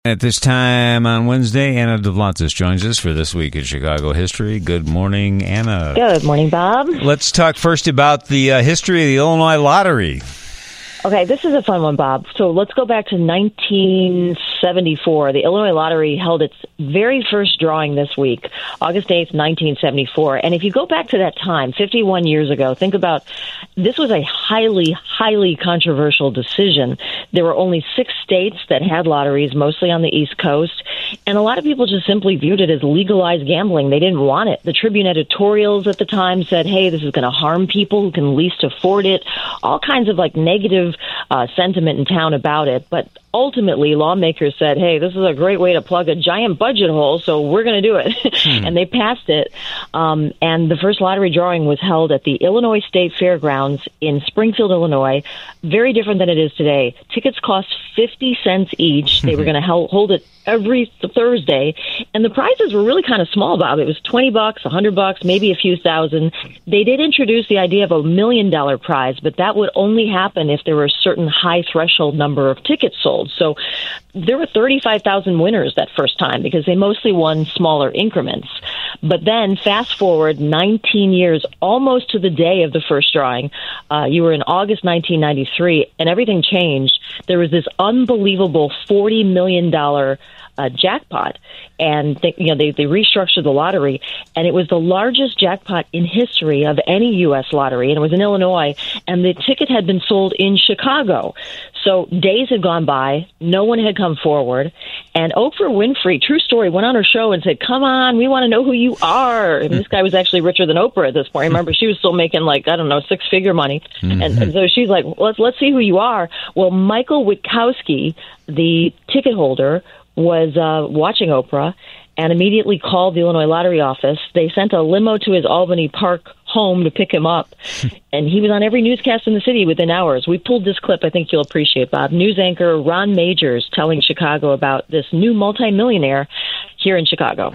At this time on Wednesday, Anna Duvlantis joins us for This Week in Chicago History. Good morning, Anna. Good morning, Bob. Let's talk first about the history of the Illinois Lottery. Okay, this is a fun one, Bob. So let's go back to 1974. The Illinois Lottery held its very first drawing this week, August 8th, 1974. And if you go back to that time, 51 years ago, think about this was a highly, highly controversial decision. There were only 6 states that had lotteries, mostly on the East Coast, and a lot of people just simply viewed it as legalized gambling. They didn't want it. The Tribune editorials at the time said, hey, this is going to harm people who can least afford it, all kinds of negative sentiment in town about it. But ultimately, lawmakers said, hey, this is a great way to plug a giant budget hole, so we're going to do it. And they passed it. And the first lottery drawing was held at the Illinois State Fairgrounds in Springfield, Illinois. Very different than it is today. Tickets cost 50 cents each. They were going to hold it every Thursday, and the prizes were really kind of small, Bob. It was $20, $100, maybe a few thousand. They did introduce the idea of $1 million prize, but that would only happen if there were a certain high threshold number of tickets sold. So there were 35,000 winners that first time because they mostly won smaller increments. But then fast forward 19 years, almost to the day of the first drawing, you were in August 1993, and everything changed. There was this unbelievable $40 million jackpot, and they restructured the lottery, and it was the largest jackpot in history of any U.S. lottery, and it was in Illinois, and the ticket had been sold in Chicago. So days had gone by, no one had come forward, and Oprah Winfrey, true story, went on her show and said, come on, we want to know who you are. And this guy was actually richer than Oprah at this point. Remember, she was still making 6-figure money. And so she's like, let's see who you are. Well, Michael Witkowski, the ticket holder, was watching Oprah and immediately called the Illinois Lottery office. They sent a limo to his Albany Park home to pick him up, and he was on every newscast in the city within hours. We pulled this clip I think you'll appreciate, Bob. News anchor Ron Majors telling Chicago about this new multimillionaire here in Chicago.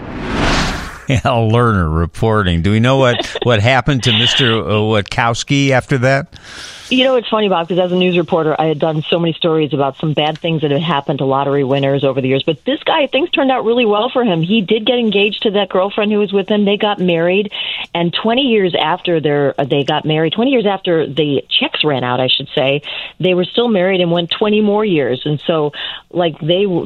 Al Lerner reporting. Do we know what happened to Mr. Witkowski after that? You know, it's funny, Bob, because as a news reporter, I had done so many stories about some bad things that had happened to lottery winners over the years. But this guy, things turned out really well for him. He did get engaged to that girlfriend who was with him. They got married. And 20 years after they got married, 20 years after the checks ran out, I should say, they were still married and went 20 more years. And so, things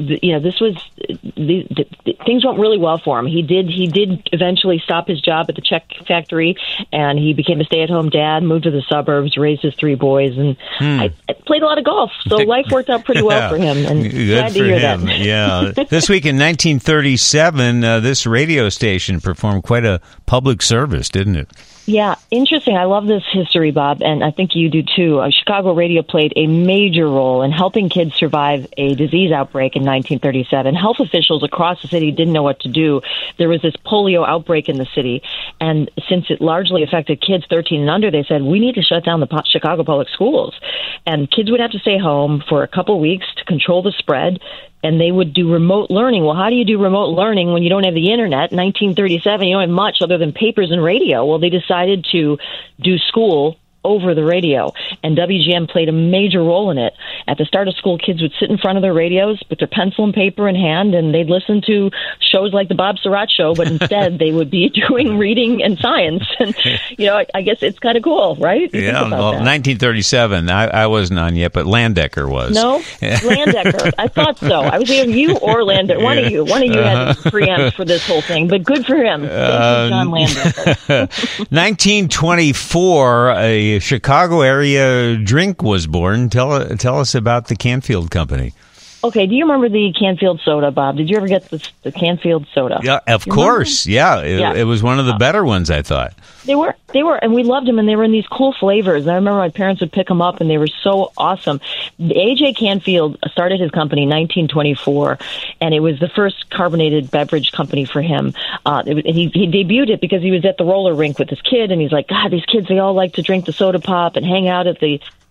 went really well for him. He did eventually stop his job at the check factory, and he became a stay-at-home dad, moved to the suburbs, raised his 3 boys, and I played a lot of golf, so life worked out pretty well for him, and glad to hear that. Yeah. This week in 1937, this radio station performed quite a public service, didn't it? Yeah, interesting. I love this history, Bob, and I think you do too. Chicago radio played a major role in helping kids survive a disease outbreak in 1937. Health officials across the city didn't know what to do. There was this polio outbreak in the city, and since it largely affected kids 13 and under, they said, we need to shut down the Chicago public schools. And kids would have to stay home for a couple weeks to control the spread, and they would do remote learning. Well, how do you do remote learning when you don't have the internet? 1937, you don't have much other than papers and radio. Well, they decided to do school over the radio, and WGN played a major role in it. At the start of school, kids would sit in front of their radios with their pencil and paper in hand, and they'd listen to shows like the Bob Surratt Show, but instead they would be doing reading and science. And, I guess it's kind of cool, right? Yeah, well, 1937, I wasn't on yet, but Landecker was. No? Landecker. I thought so. I was either you or Landecker. One of you had to preempt for this whole thing, but good for him. Thank you, John Landecker. 1924, a Chicago area drink was born. Tell us about the Canfield Company. Okay, do you remember the Canfield soda, Bob? Did you ever get the Canfield soda? Yeah, of course. Yeah, it was one of the better ones, I thought. They were, and we loved them, and they were in these cool flavors. I remember my parents would pick them up, and they were so awesome. A.J. Canfield started his company in 1924, and it was the first carbonated beverage company for him. He debuted it because he was at the roller rink with his kid, and he's like, God, these kids, they all like to drink the soda pop and hang out at the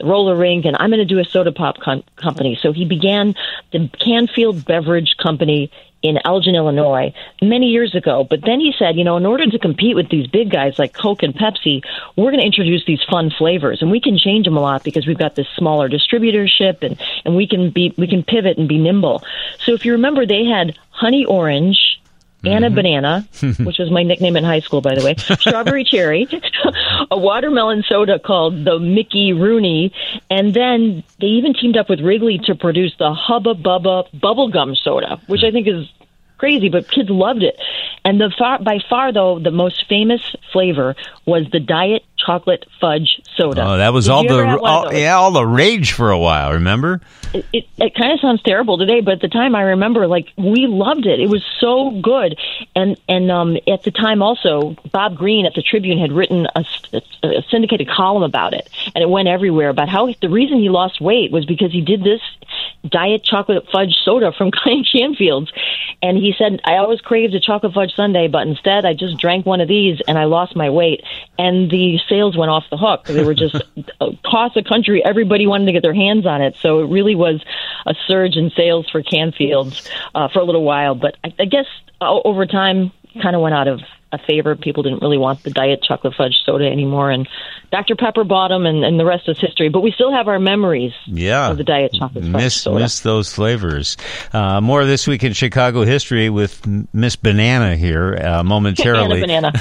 the roller rink, and I'm going to do a soda pop company. So he began the Canfield Beverage Company in Elgin, Illinois, many years ago. But then he said, in order to compete with these big guys like Coke and Pepsi, we're going to introduce these fun flavors, and we can change them a lot because we've got this smaller distributorship, and we can pivot and be nimble. So if you remember, they had Honey Orange, Anna Banana, which was my nickname in high school, by the way, Strawberry Cherry, a watermelon soda called the Mickey Rooney, and then they even teamed up with Wrigley to produce the Hubba Bubba bubblegum soda, which I think is crazy, but kids loved it. And by far, though, the most famous flavor was the Diet Chocolate Fudge Soda. Oh, that was all the rage for a while, remember? It kind of sounds terrible today, but at the time I remember, we loved it. It was so good. And at the time also, Bob Greene at the Tribune had written a syndicated column about it, and it went everywhere about how the reason he lost weight was because he did this Diet Chocolate Fudge Soda from Canfield's. And he said, I always craved a chocolate fudge sundae, but instead I just drank one of these and I lost my weight. And the sales went off the hook. They were just across the country. Everybody wanted to get their hands on it. So it really was a surge in sales for Canfield's for a little while. But I guess over time, kind of went out of a favor. People didn't really want the Diet Chocolate Fudge Soda anymore, and Dr. Pepper bought them, and the rest is history. But we still have our memories of the Diet Chocolate Fudge Soda. Miss those flavors. More This Week in Chicago History with Miss Banana here momentarily. Banana.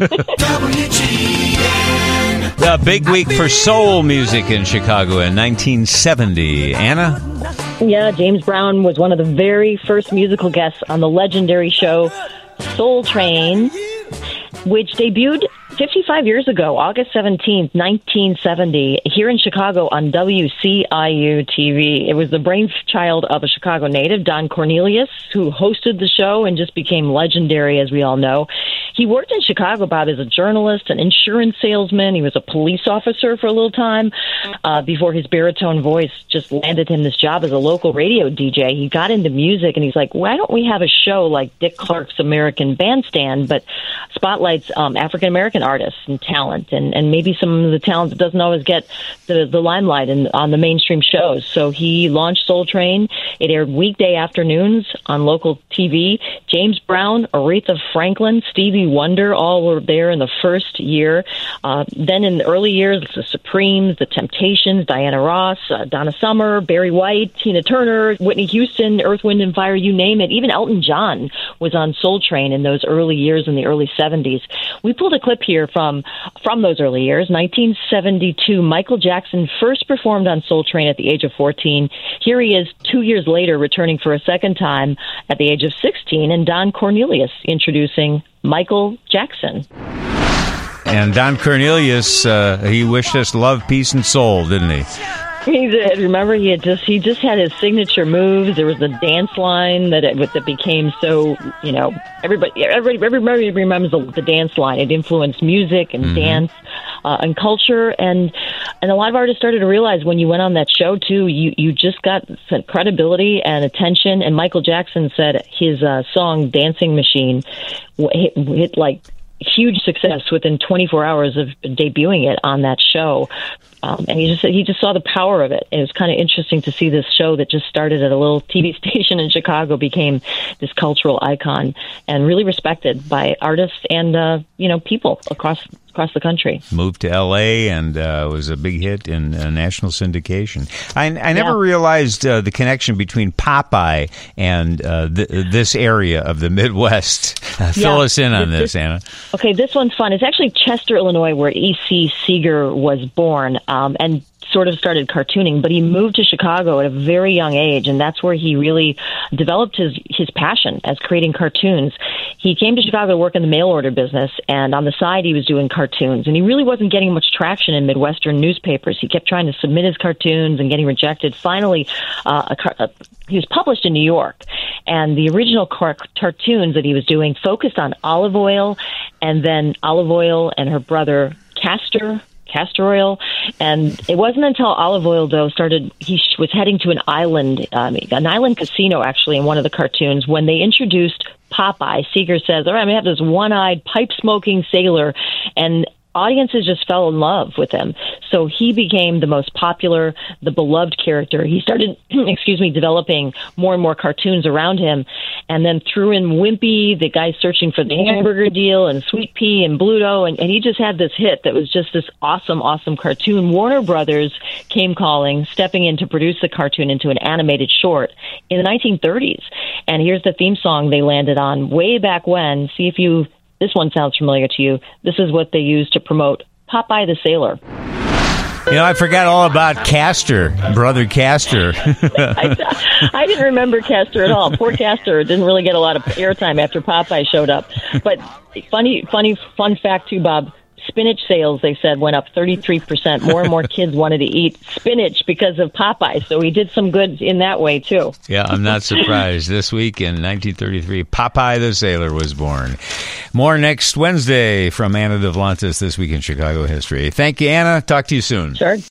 The big week for soul music in Chicago in 1970. Anna? Yeah, James Brown was one of the very first musical guests on the legendary show Soul Train, which debuted 55 years ago, August 17th, 1970, here in Chicago on WCIU-TV. It was the brainchild of a Chicago native, Don Cornelius, who hosted the show and just became legendary, as we all know. He worked in Chicago about as a journalist, an insurance salesman. He was a police officer for a little time before his baritone voice just landed him this job as a local radio DJ. He got into music, and he's like, why don't we have a show like Dick Clark's American Bandstand, but spotlights African-American artists and talent, and maybe some of the talent that doesn't always get the limelight on the mainstream shows. So he launched Soul Train. It aired weekday afternoons on local TV. James Brown, Aretha Franklin, Stevie Wonder, all were there in the first year. Then in the early years, the Supremes, the Temptations, Diana Ross, Donna Summer, Barry White, Tina Turner, Whitney Houston, Earth, Wind and Fire, you name it. Even Elton John was on Soul Train in those early years in the early 70s. We pulled a clip here from those early years. 1972, Michael Jackson first performed on Soul Train at the age of 14. Here he is 2 years later, returning for a second time at the age of 16, and Don Cornelius introducing Michael Jackson. And Don Cornelius, he wished us love, peace, and soul, didn't he? He did. Remember, he just had his signature moves. There was the dance line that became so, everybody remembers the dance line. It influenced music and dance and culture, and a lot of artists started to realize when you went on that show too, you just got some credibility and attention. And Michael Jackson said his song "Dancing Machine" hit like huge success within 24 hours of debuting it on that show. And he just saw the power of it. It was kind of interesting to see this show that just started at a little TV station in Chicago became this cultural icon and really respected by artists and people across the country. Moved to L.A. and was a big hit in national syndication. I never realized the connection between Popeye and this area of the Midwest. Fill us in on this, Anna. Okay, this one's fun. It's actually Chester, Illinois, where E.C. Seeger was born. And sort of started cartooning, but he moved to Chicago at a very young age, and that's where he really developed his passion as creating cartoons. He came to Chicago to work in the mail order business, and on the side he was doing cartoons, and he really wasn't getting much traction in Midwestern newspapers. He kept trying to submit his cartoons and getting rejected. Finally, he was published in New York, and the original cartoons that he was doing focused on Olive Oyl, and then Olive Oyl and her brother Castor Oil, and it wasn't until Olive Oyl, though, he was heading to an island casino, actually, in one of the cartoons, when they introduced Popeye. Seeger says, all right, I'm going to have this one-eyed, pipe-smoking sailor, and audiences just fell in love with him. So he became the most popular, the beloved character. He started, developing more and more cartoons around him, and then threw in Wimpy, the guy searching for the hamburger deal, and Sweet Pea and Bluto, and he just had this hit that was just this awesome cartoon. Warner Brothers came calling, stepping in to produce the cartoon into an animated short in the 1930s. And here's the theme song they landed on way back when. See if this one sounds familiar to you. This is what they used to promote Popeye the Sailor. I forgot all about Castor, Brother Castor. I didn't remember Castor at all. Poor Castor didn't really get a lot of airtime after Popeye showed up. But fun fact too, Bob. Spinach sales, they said, went up 33%. More and more kids wanted to eat spinach because of Popeye, so he did some good in that way, too. Yeah, I'm not surprised. This week in 1933, Popeye the Sailor was born. More next Wednesday from Anna Devlantis, This Week in Chicago History. Thank you, Anna. Talk to you soon. Sure.